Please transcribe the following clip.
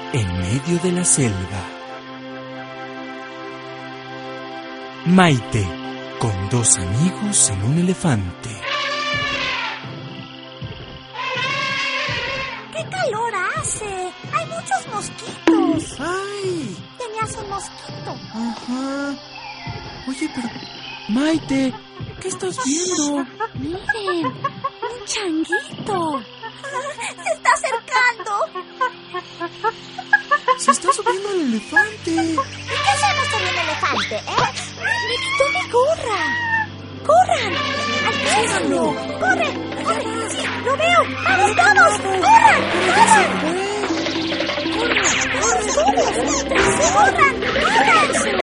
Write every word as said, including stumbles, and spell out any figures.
en medio de la selva. Maite, con dos amigos en un elefante. ¡Qué calor hace! ¡Hay muchos mosquitos! ¡Ay! Tenías un mosquito. Ajá. Oye, pero... Maite, ¿qué estás viendo? Miren, un changuito. Se está acercando. Se está subiendo al elefante. ¿Y qué hacemos con un elefante, eh? ¡Me quitó mi gorra! ¡Corran! ¡Alcánzalo! ¡Corre! ¡Corre! ¡Sí, lo veo! ¡Vamos, vamos! ¡Corran! ¡Corran! ¡Corran! ¡Corran! ¡Corran! ¡Corran!